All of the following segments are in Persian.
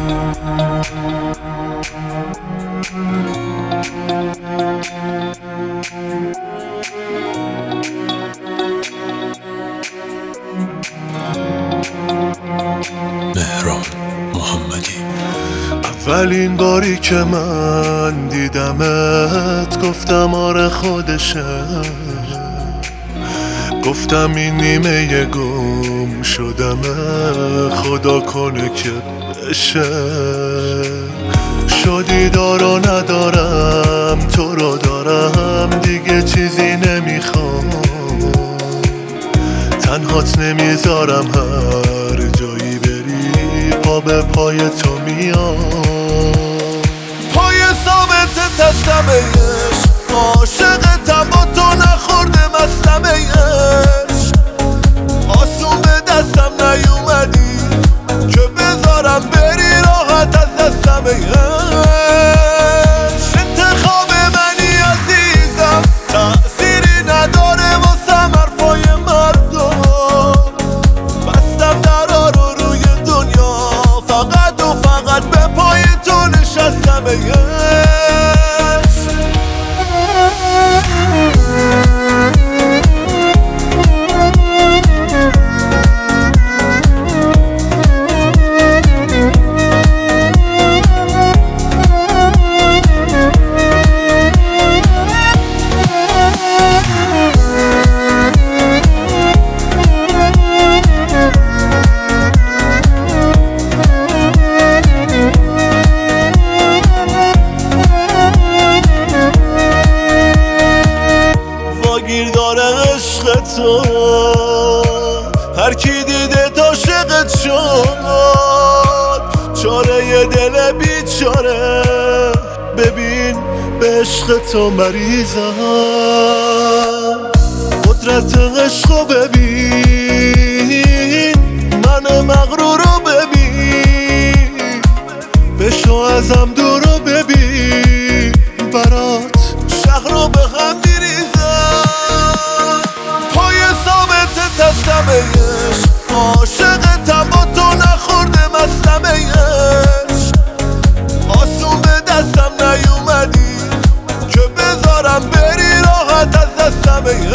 مهران محمدی. اولین باری که من دیدمت گفتم آره خودشه، گفتم این نیمه گم شدمه، خدا کنه که بشه. شدی دارو ندارم، تو رو دارم، دیگه چیزی نمیخوام، تنهات نمیذارم، هر جایی بری پا به پای تو میام. پای ثابت تستمهش، عاشقتم با تو نخورده مستمهش، آسون به دستم نیومدی که بذارم بری راحت از دستمهش. انتخاب منی عزیزم، تأثیری نداره واسم حرفای مردم، بستم درا رو روی دنیا، فقط و فقط به پای تو نشستمهش. گیر داره عشق تو، هر کی دیده عاشقت شد، چاره یه دل بیچاره، ببین به عشق تو مریضم، قدرت عشقو ببین، من مغرور رو ببین، بشو ازم دور رو ببین، برات شهر رو به هم میریزم. پای ثابت تستمهش، عاشقتم با تو نخورده مستمهش، آسون به دستم نیومدی که بذارم بری راحت از دستمهش.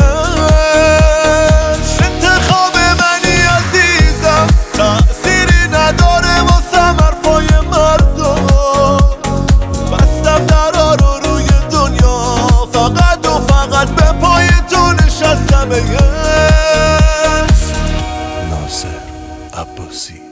انتخاب منی عزیزم، تأثیری نداره واسم حرفای مردم، بستم درا رو روی دنیا، فقط و فقط به پای تو نشستمهش. ناصر عباسی.